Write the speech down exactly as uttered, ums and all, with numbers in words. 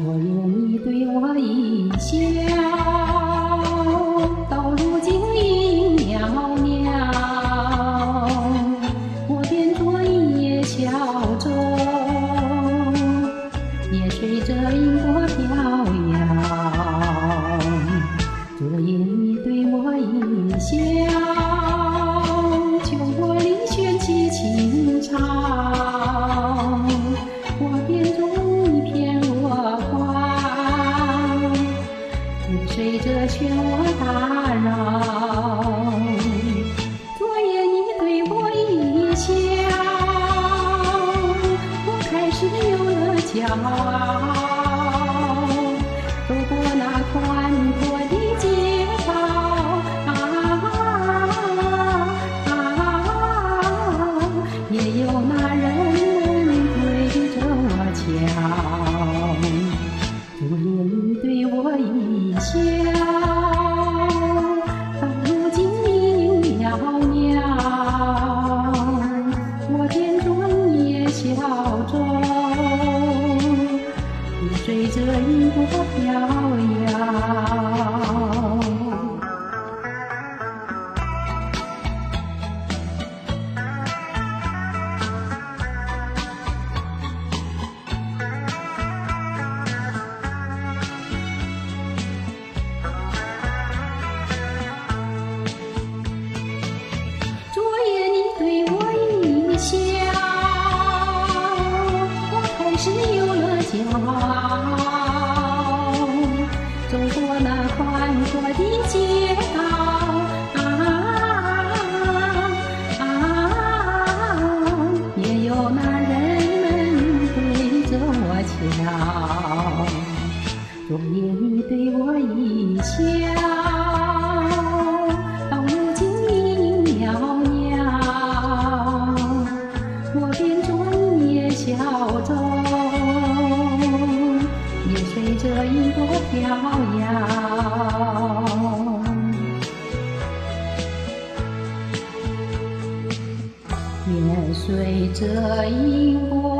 昨夜你对我一笑，到如今已袅袅，我变作一叶小舟，也随着云波飘摇。昨夜你对我一笑，秋波里旋起轻潮，我变作一片落花，也随着漩涡打扰。昨夜你对我一笑，我开始有了骄傲，走过那宽阔的街道，啊啊啊，也有那人们对着我瞧。昨夜你对我一笑，到如今已袅袅，我变作一叶小舟，也随着云波飘摇。昨夜你对我一笑，我开始有了骄傲，走过那宽阔的街道，啊啊，也有那人们对着我瞧。昨夜你对我一笑，到如今已袅袅，我变作一叶小舟，也随着云波飘摇。也随着云波